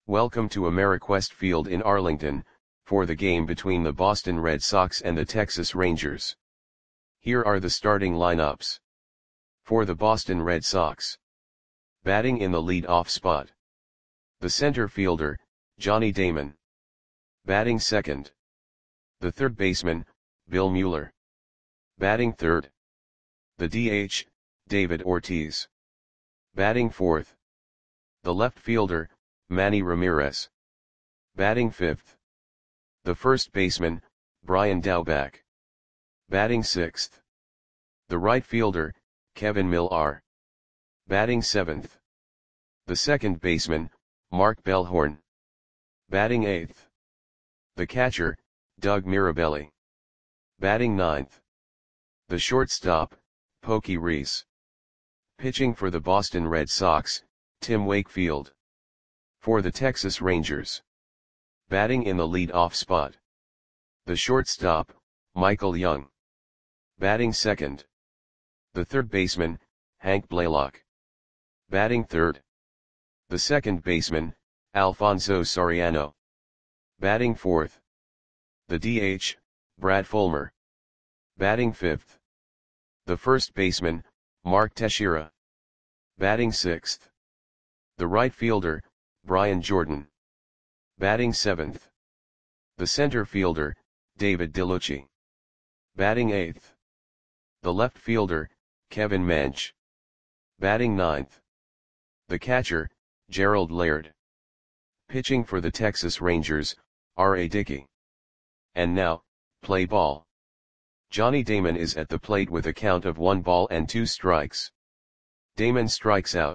Welcome to Ameriquest Field in Arlington, for the game between the Boston Red Sox and the Texas Rangers. Here are the starting lineups. For the Boston Red Sox. Batting in the lead-off spot. The center fielder, Johnny Damon. Batting second. The third baseman, Bill Mueller. Batting third. The DH, David Ortiz. Batting fourth. The left fielder, Manny Ramirez. Batting fifth. The first baseman, Brian Daubach. Batting sixth. The right fielder, Kevin Millar. Batting seventh. The second baseman, Mark Bellhorn. Batting eighth. The catcher, Doug Mirabelli. Batting ninth. The shortstop, Pokey Reese. Pitching for the Boston Red Sox, Tim Wakefield. For the Texas Rangers. Batting in the lead-off spot. The shortstop, Michael Young. Batting second. The third baseman, Hank Blaylock. Batting third. The second baseman, Alfonso Soriano. Batting fourth. The DH, Brad Fulmer. Batting fifth. The first baseman, Mark Teixeira. Batting sixth. The right fielder, Brian Jordan. Batting seventh. The center fielder, David DeLucci. Batting eighth. The left fielder, Kevin Mench. Batting ninth. The catcher, Gerald Laird. Pitching for the Texas Rangers, R.A. Dickey. And now, play ball. Johnny Damon is at the plate with a count of 1 ball and 2 strikes. Damon strikes out.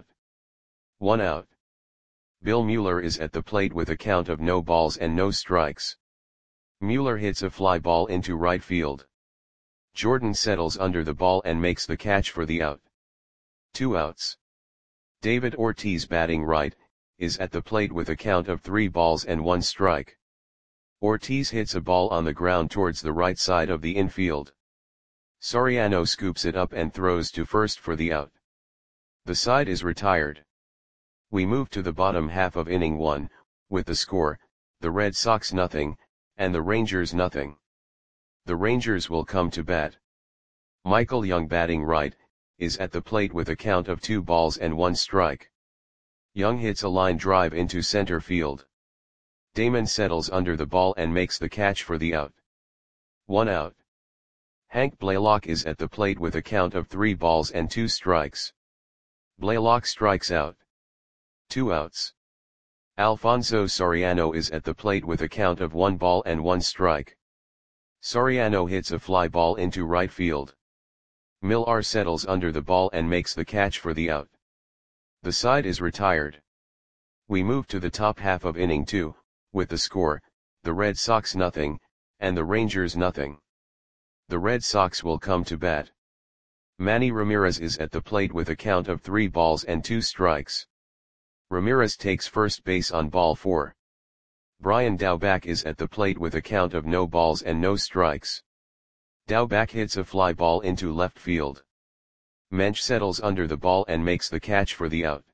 1 out. Bill Mueller is at the plate with a count of no balls and no strikes. Mueller hits a fly ball into right field. Jordan settles under the ball and makes the catch for the out. 2 outs. David Ortiz, batting right, is at the plate with a count of 3 balls and 1 strike. Ortiz hits a ball on the ground towards the right side of the infield. Soriano scoops it up and throws to first for the out. The side is retired. We move to the bottom half of inning 1, with the score, the Red Sox 0, and the Rangers 0. The Rangers will come to bat. Michael Young, batting right, is at the plate with a count of 2 balls and 1 strike. Young hits a line drive into center field. Damon settles under the ball and makes the catch for the out. 1 out. Hank Blaylock is at the plate with a count of 3 balls and 2 strikes. Blaylock strikes out. 2 outs. Alfonso Soriano is at the plate with a count of 1 ball and 1 strike. Soriano hits a fly ball into right field. Millar settles under the ball and makes the catch for the out. The side is retired. We move to the top half of inning 2, with the score, the Red Sox 0, and the Rangers 0. The Red Sox will come to bat. Manny Ramirez is at the plate with a count of 3 balls and 2 strikes. Ramirez takes first base on ball 4. Brian Daubach is at the plate with a count of no balls and no strikes. Daubach hits a fly ball into left field. Mench settles under the ball and makes the catch for the out.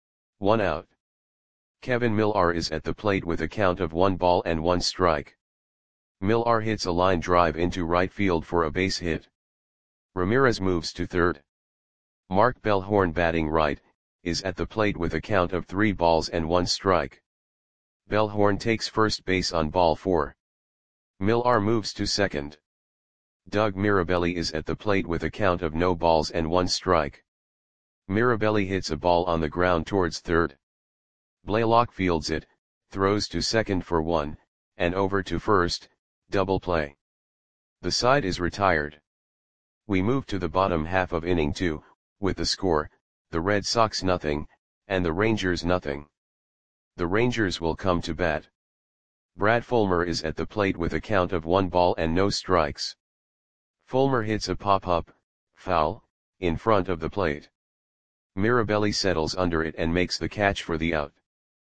1 out. Kevin Millar is at the plate with a count of 1 ball and 1 strike. Millar hits a line drive into right field for a base hit. Ramirez moves to third. Mark Bellhorn, batting right, is at the plate with a count of 3 balls and 1 strike. Bellhorn takes first base on ball 4. Millar moves to second. Doug Mirabelli is at the plate with a count of no balls and 1 strike. Mirabelli hits a ball on the ground towards third. Blaylock fields it, throws to second for 1, and over to first, double play. The side is retired. We move to the bottom half of inning 2, with the score, the Red Sox 0, and the Rangers 0. The Rangers will come to bat. Brad Fulmer is at the plate with a count of 1 ball and no strikes. Fulmer hits a pop-up, foul, in front of the plate. Mirabelli settles under it and makes the catch for the out.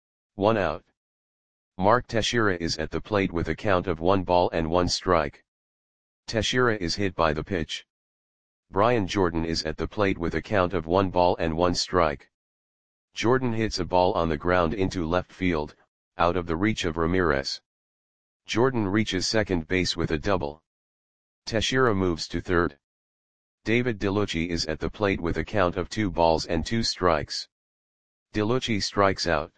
1 out. Mark Teixeira is at the plate with a count of 1 ball and 1 strike. Teixeira is hit by the pitch. Brian Jordan is at the plate with a count of 1 ball and 1 strike. Jordan hits a ball on the ground into left field, out of the reach of Ramirez. Jordan reaches second base with a double. Teixeira moves to third. David DeLucci is at the plate with a count of 2 balls and 2 strikes. DeLucci strikes out.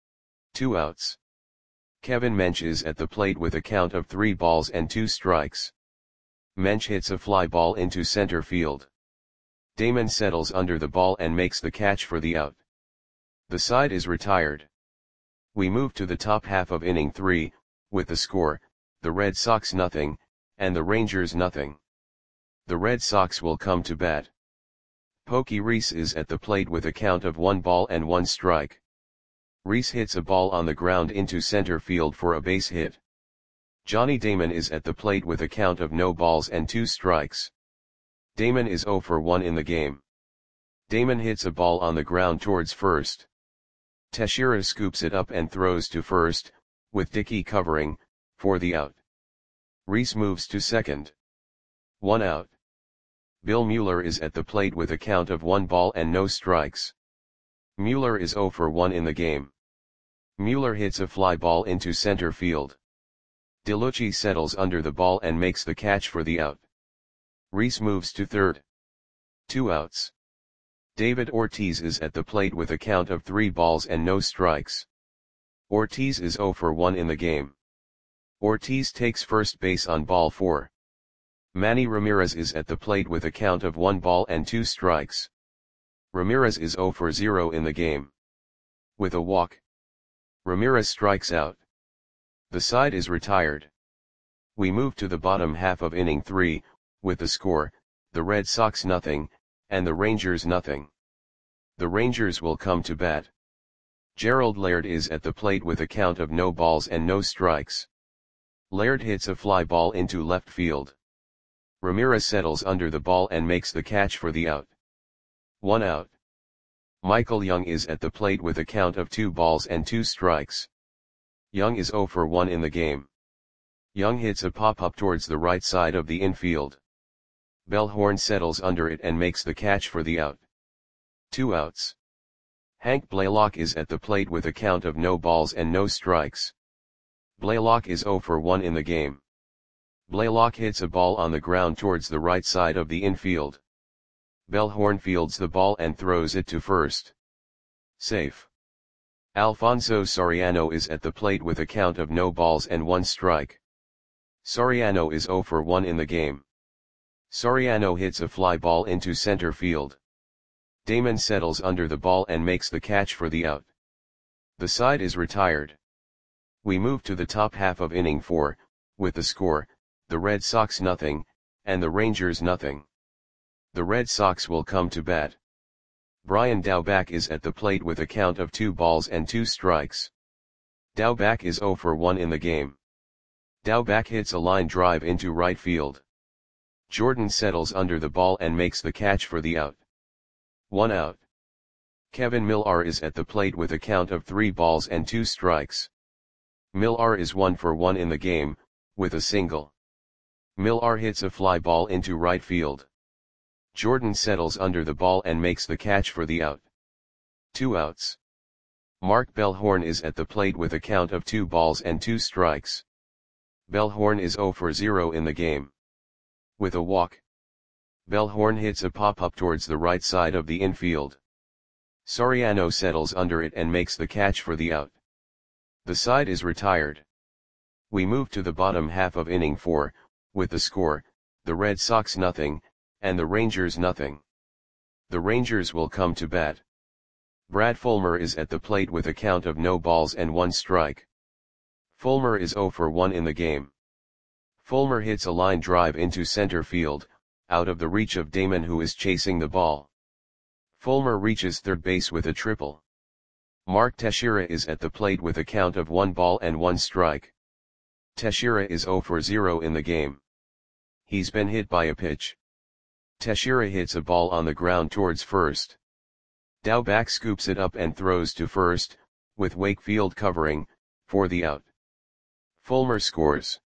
2 outs. Kevin Mench is at the plate with a count of 3 balls and 2 strikes. Mench hits a fly ball into center field. Damon settles under the ball and makes the catch for the out. The side is retired. We move to the top half of inning 3, with the score, the Red Sox nothing, and the Rangers nothing. The Red Sox will come to bat. Pokey Reese is at the plate with a count of 1 ball and 1 strike. Reese hits a ball on the ground into center field for a base hit. Johnny Damon is at the plate with a count of no balls and 2 strikes. Damon is 0 for 1 in the game. Damon hits a ball on the ground towards first. Teixeira scoops it up and throws to first, with Dickey covering, for the out. Reese moves to second. 1 out. Bill Mueller is at the plate with a count of 1 ball and no strikes. Mueller is 0 for 1 in the game. Mueller hits a fly ball into center field. DeLucci settles under the ball and makes the catch for the out. Reese moves to third. 2 outs. David Ortiz is at the plate with a count of 3 balls and no strikes. Ortiz is 0 for 1 in the game. Ortiz takes first base on ball 4. Manny Ramirez is at the plate with a count of 1 ball and 2 strikes. Ramirez is 0 for 0 in the game. With a walk, Ramirez strikes out. The side is retired. We move to the bottom half of inning 3, with the score, the Red Sox nothing, and the Rangers nothing. The Rangers will come to bat. Gerald Laird is at the plate with a count of no balls and no strikes. Laird hits a fly ball into left field. Ramirez settles under the ball and makes the catch for the out. 1 out. Michael Young is at the plate with a count of 2 balls and 2 strikes. Young is 0 for 1 in the game. Young hits a pop-up towards the right side of the infield. Bellhorn settles under it and makes the catch for the out. 2 outs. Hank Blaylock is at the plate with a count of no balls and no strikes. Blaylock is 0 for 1 in the game. Blaylock hits a ball on the ground towards the right side of the infield. Bellhorn fields the ball and throws it to first. Safe. Alfonso Soriano is at the plate with a count of no balls and 1 strike. Soriano is 0 for 1 in the game. Soriano hits a fly ball into center field. Damon settles under the ball and makes the catch for the out. The side is retired. We move to the top half of inning 4, with the score, the Red Sox nothing, and the Rangers nothing. The Red Sox will come to bat. Brian Daubach is at the plate with a count of 2 balls and 2 strikes. Daubach is 0 for 1 in the game. Daubach hits a line drive into right field. Jordan settles under the ball and makes the catch for the out. 1 out. Kevin Millar is at the plate with a count of 3 balls and 2 strikes. Millar is 1 for 1 in the game, with a single. Millar hits a fly ball into right field. Jordan settles under the ball and makes the catch for the out. 2 outs. Mark Bellhorn is at the plate with a count of 2 balls and 2 strikes. Bellhorn is 0 for 0 in the game. With a walk, Bellhorn hits a pop-up towards the right side of the infield. Soriano settles under it and makes the catch for the out. The side is retired. We move to the bottom half of inning 4, with the score, the Red Sox nothing, and the Rangers nothing. The Rangers will come to bat. Brad Fulmer is at the plate with a count of no balls and 1 strike. Fulmer is 0 for 1 in the game. Fulmer hits a line drive into center field, out of the reach of Damon who is chasing the ball. Fulmer reaches third base with a triple. Mark Teixeira is at the plate with a count of 1 ball and 1 strike. Teixeira is 0 for 0 in the game. He's been hit by a pitch. Teixeira hits a ball on the ground towards first. Daubach scoops it up and throws to first, with Wakefield covering, for the out. Fulmer scores.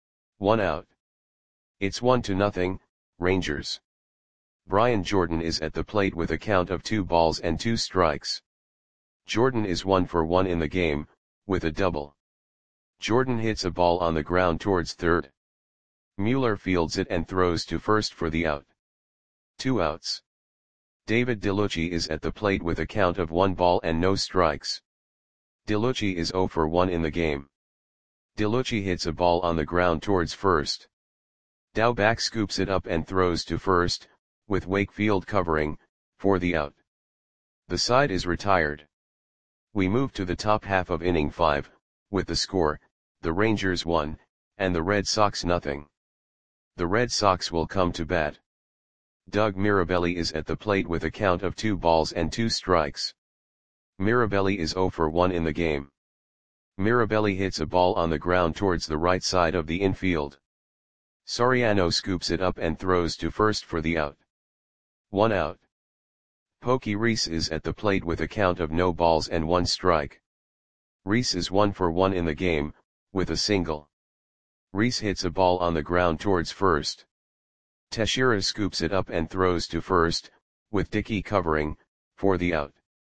1 out. It's 1-0, Rangers. Brian Jordan is at the plate with a count of 2 balls and 2 strikes. Jordan is 1 for 1 in the game, with a double. Jordan hits a ball on the ground towards third. Mueller fields it and throws to first for the out. 2 outs. David DeLucci is at the plate with a count of 1 ball and no strikes. DeLucci is 0 for 1 in the game. DeLucci hits a ball on the ground towards first. Daubach scoops it up and throws to first, with Wakefield covering, for the out. The side is retired. We move to the top half of inning 5, with the score, the Rangers 1, and the Red Sox nothing. The Red Sox will come to bat. Doug Mirabelli is at the plate with a count of 2 balls and 2 strikes. Mirabelli is 0 for 1 in the game. Mirabelli hits a ball on the ground towards the right side of the infield. Soriano scoops it up and throws to first for the out. 1 out. Pokey Reese is at the plate with a count of no balls and 1 strike. Reese is 1 for 1 in the game, with a single. Reese hits a ball on the ground towards first. Teixeira scoops it up and throws to first, with Dickey covering, for the out.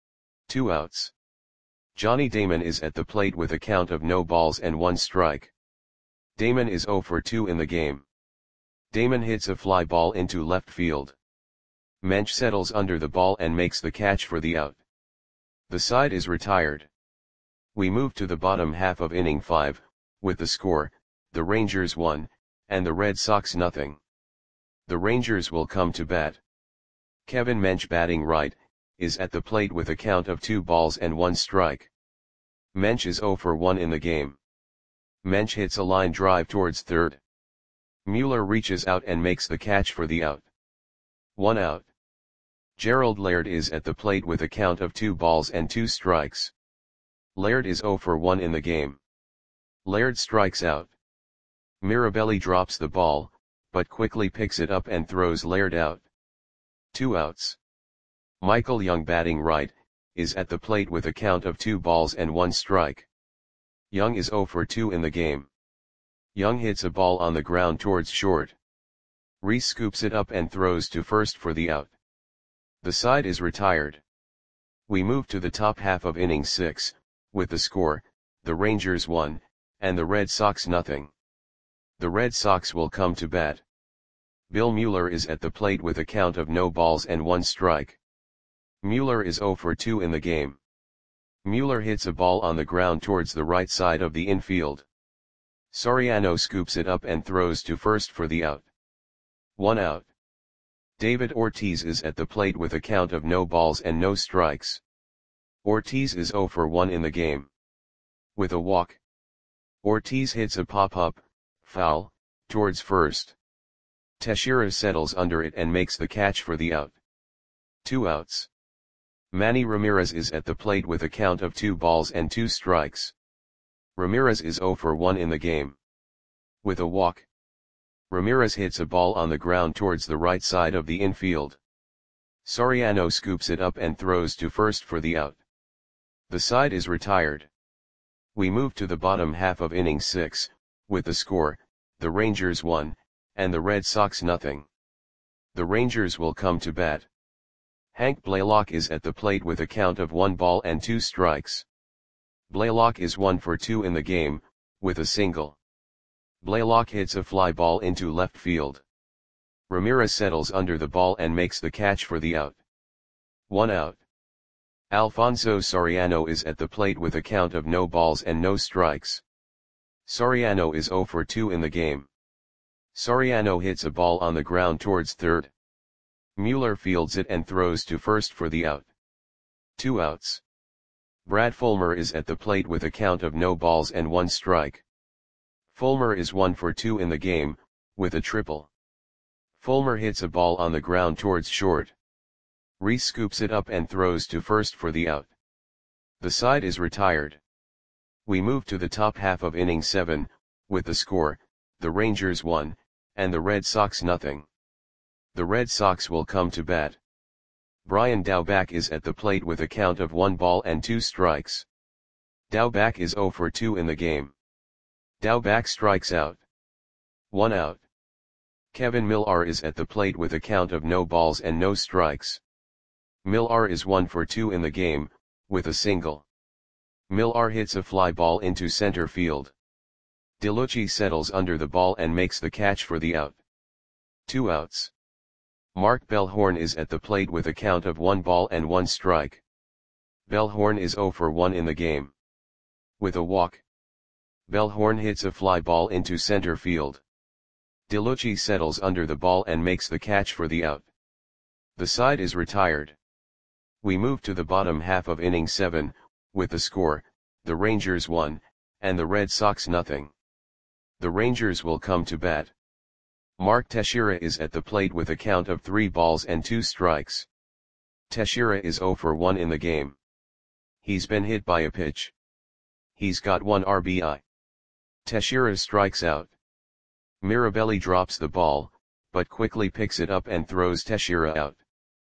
2 outs. Johnny Damon is at the plate with a count of no balls and 1 strike. Damon is 0 for 2 in the game. Damon hits a fly ball into left field. Mensch settles under the ball and makes the catch for the out. The side is retired. We move to the bottom half of inning 5, with the score, the Rangers 1, and the Red Sox nothing. The Rangers will come to bat. Kevin Mensch, batting right, is at the plate with a count of 2 balls and 1 strike. Mensch is 0 for 1 in the game. Mensch hits a line drive towards third. Mueller reaches out and makes the catch for the out. 1 out. Gerald Laird is at the plate with a count of 2 balls and 2 strikes. Laird is 0 for 1 in the game. Laird strikes out. Mirabelli drops the ball, but quickly picks it up and throws Laird out. 2 outs. Michael Young, batting right, is at the plate with a count of 2 balls and 1 strike. Young is 0 for 2 in the game. Young hits a ball on the ground towards short. Reese scoops it up and throws to first for the out. The side is retired. We move to the top half of inning 6, with the score, the Rangers 1, and the Red Sox nothing. The Red Sox will come to bat. Bill Mueller is at the plate with a count of no balls and 1 strike. Mueller is 0 for 2 in the game. Mueller hits a ball on the ground towards the right side of the infield. Soriano scoops it up and throws to first for the out. 1 out. David Ortiz is at the plate with a count of no balls and no strikes. Ortiz is 0 for 1 in the game. With a walk. Ortiz hits a pop-up, foul, towards first. Teixeira settles under it and makes the catch for the out. 2 outs. Manny Ramirez is at the plate with a count of 2 balls and 2 strikes. Ramirez is 0 for 1 in the game. With a walk. Ramirez hits a ball on the ground towards the right side of the infield. Soriano scoops it up and throws to first for the out. The side is retired. We move to the bottom half of inning 6, with the score, the Rangers 1, and the Red Sox nothing. The Rangers will come to bat. Hank Blaylock is at the plate with a count of 1 ball and 2 strikes. Blaylock is 1 for 2 in the game, with a single. Blaylock hits a fly ball into left field. Ramirez settles under the ball and makes the catch for the out. 1 out. Alfonso Soriano is at the plate with a count of no balls and no strikes. Soriano is 0 for 2 in the game. Soriano hits a ball on the ground towards third. Mueller fields it and throws to first for the out. 2 outs. Brad Fulmer is at the plate with a count of no balls and 1 strike. Fulmer is 1 for 2 in the game, with a triple. Fulmer hits a ball on the ground towards short. Reese scoops it up and throws to first for the out. The side is retired. We move to the top half of inning 7, with the score, the Rangers 1, and the Red Sox nothing. The Red Sox will come to bat. Brian Daubach is at the plate with a count of 1 ball and 2 strikes. Daubach is 0 for 2 in the game. Daubach strikes out. 1 out. Kevin Millar is at the plate with a count of no balls and no strikes. Millar is 1 for 2 in the game, with a single. Millar hits a fly ball into center field. DeLucci settles under the ball and makes the catch for the out. 2 outs. Mark Bellhorn is at the plate with a count of 1 ball and 1 strike. Bellhorn is 0 for 1 in the game. With a walk, Bellhorn hits a fly ball into center field. DeLucci settles under the ball and makes the catch for the out. The side is retired. We move to the bottom half of inning 7, with the score, the Rangers 1, and the Red Sox nothing. The Rangers will come to bat. Mark Teixeira is at the plate with a count of 3 balls and 2 strikes. Teixeira is 0 for 1 in the game. He's been hit by a pitch. He's got 1 RBI. Teixeira strikes out. Mirabelli drops the ball, but quickly picks it up and throws Teixeira out.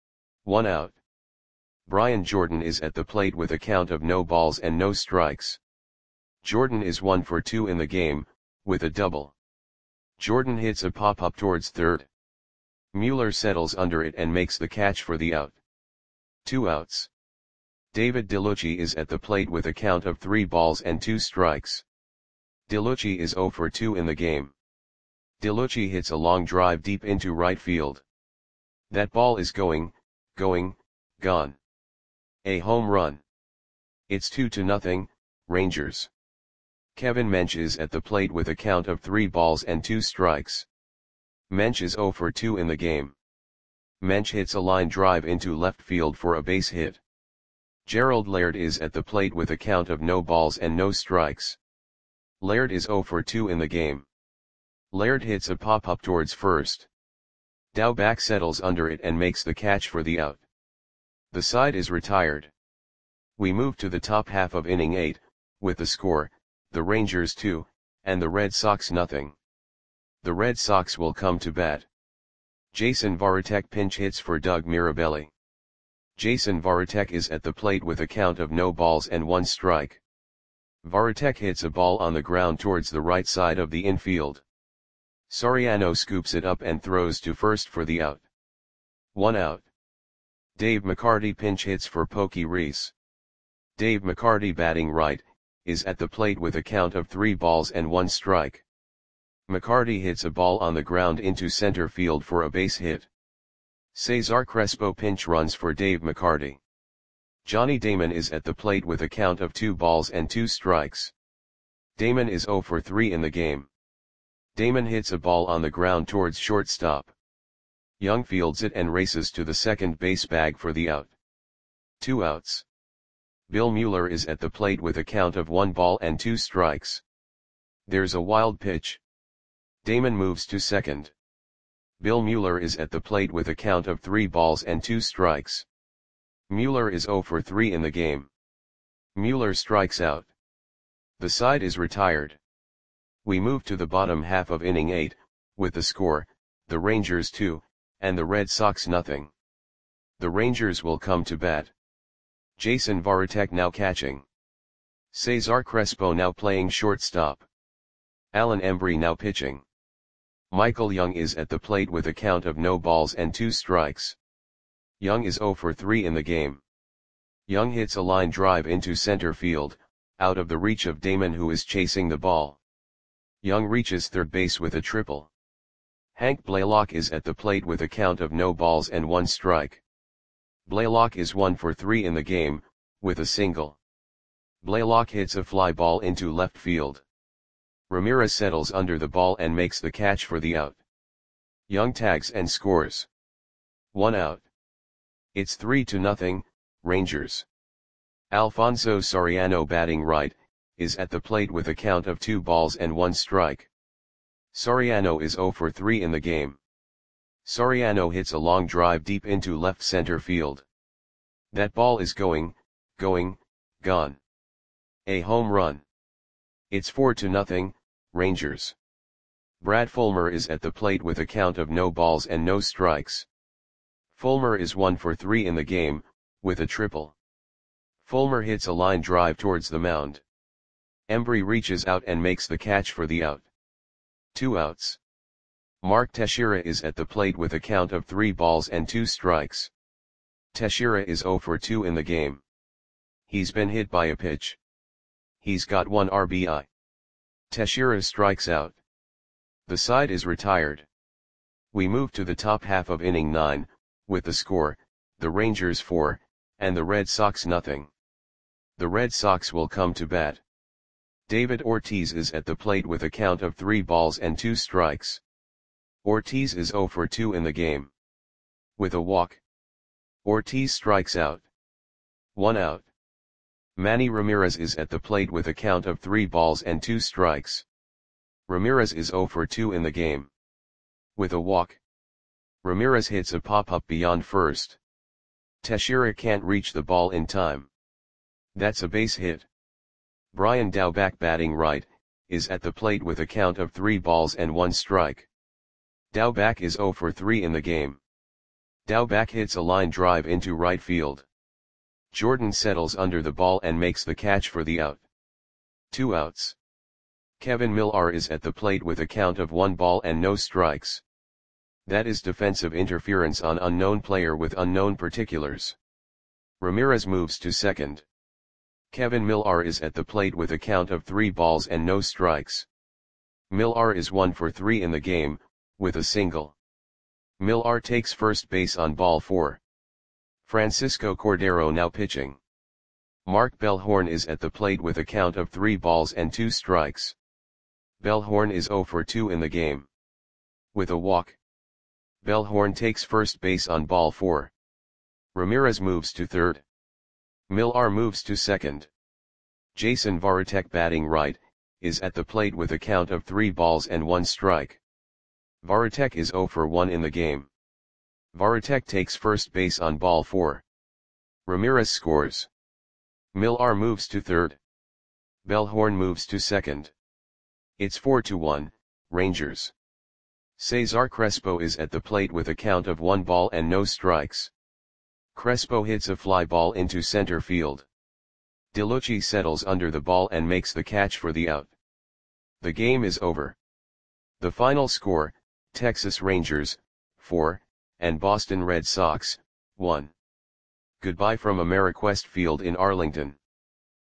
1 out. Brian Jordan is at the plate with a count of no balls and no strikes. Jordan is 1 for 2 in the game, with a double. Jordan hits a pop-up towards third. Mueller settles under it and makes the catch for the out. 2 outs. David DeLucci is at the plate with a count of 3 balls and 2 strikes. DeLucci is 0 for 2 in the game. DeLucci hits a long drive deep into right field. That ball is going, gone. A home run. It's 2-0, Rangers. Kevin Mench is at the plate with a count of 3 balls and 2 strikes. Mench is 0 for 2 in the game. Mench hits a line drive into left field for a base hit. Gerald Laird is at the plate with a count of no balls and no strikes. Laird is 0 for 2 in the game. Laird hits a pop-up towards first. Daubach settles under it and makes the catch for the out. The side is retired. We move to the top half of inning 8, with the score, the Rangers 2, and the Red Sox nothing. The Red Sox will come to bat. Jason Varitek pinch hits for Doug Mirabelli. Jason Varitek is at the plate with a count of no balls and 1 strike. Varitek hits a ball on the ground towards the right side of the infield. Soriano scoops it up and throws to first for the out. 1 out. Dave McCarty pinch hits for Pokey Reese. Dave McCarty, batting right, is at the plate with a count of 3 balls and 1 strike. McCarty hits a ball on the ground into center field for a base hit. Cesar Crespo pinch runs for Dave McCarty. Johnny Damon is at the plate with a count of 2 balls and 2 strikes. Damon is 0 for 3 in the game. Damon hits a ball on the ground towards shortstop. Young fields it and races to the second base bag for the out. 2 outs. Bill Mueller is at the plate with a count of 1 ball and 2 strikes. There's a wild pitch. Damon moves to second. Bill Mueller is at the plate with a count of 3 balls and 2 strikes. Mueller is 0 for 3 in the game. Mueller strikes out. The side is retired. We move to the bottom half of inning 8, with the score, the Rangers 2, and the Red Sox nothing. The Rangers will come to bat. Jason Varitek now catching. Cesar Crespo now playing shortstop. Alan Embry now pitching. Michael Young is at the plate with a count of no balls and 2 strikes. Young is 0 for 3 in the game. Young hits a line drive into center field, out of the reach of Damon, who is chasing the ball. Young reaches third base with a triple. Hank Blaylock is at the plate with a count of no balls and 1 strike. Blaylock is 1 for 3 in the game, with a single. Blaylock hits a fly ball into left field. Ramirez settles under the ball and makes the catch for the out. Young tags and scores. 1 out. It's 3-0, Rangers. Alfonso Soriano, batting right, is at the plate with a count of 2 balls and 1 strike. Soriano is 0 for 3 in the game. Soriano hits a long drive deep into left center field. That ball is going, gone. A home run. It's 4-0, Rangers. Brad Fulmer is at the plate with a count of no balls and no strikes. Fulmer is 1 for 3 in the game, with a triple. Fulmer hits a line drive towards the mound. Embry reaches out and makes the catch for the out. 2 outs. Mark Teixeira is at the plate with a count of 3 balls and 2 strikes. Teixeira is 0 for 2 in the game. He's been hit by a pitch. He's got 1 RBI. Teixeira strikes out. The side is retired. We move to the top half of inning 9, with the score, the Rangers 4, and the Red Sox nothing. The Red Sox will come to bat. David Ortiz is at the plate with a count of 3 balls and 2 strikes. Ortiz is 0 for 2 in the game. With a walk, Ortiz strikes out. 1 out. Manny Ramirez is at the plate with a count of 3 balls and 2 strikes. Ramirez is 0 for 2 in the game. With a walk, Ramirez hits a pop-up beyond first. Teixeira can't reach the ball in time. That's a base hit. Brian Daubach, batting right, is at the plate with a count of 3 balls and 1 strike. Daubach is 0 for 3 in the game. Daubach hits a line drive into right field. Jordan settles under the ball and makes the catch for the out. 2 outs. Kevin Millar is at the plate with a count of 1 ball and no strikes. That is defensive interference on unknown player with unknown particulars. Ramirez moves to second. Kevin Millar is at the plate with a count of 3 balls and no strikes. Millar is 1 for 3 in the game, with a single. Millar takes first base on ball 4. Francisco Cordero now pitching. Mark Bellhorn is at the plate with a count of 3 balls and 2 strikes. Bellhorn is 0 for 2 in the game. With a walk, Bellhorn takes first base on ball 4. Ramirez moves to third. Millar moves to second. Jason Varitek, batting right, is at the plate with a count of 3 balls and 1 strike. Varitek is 0 for 1 in the game. Varitek takes first base on ball 4. Ramirez scores. Millar moves to third. Bellhorn moves to second. It's 4-1, Rangers. Cesar Crespo is at the plate with a count of 1 ball and no strikes. Crespo hits a fly ball into center field. DeLucci settles under the ball and makes the catch for the out. The game is over. The final score, Texas Rangers, 4, and Boston Red Sox, 1. Goodbye from Ameriquest Field in Arlington.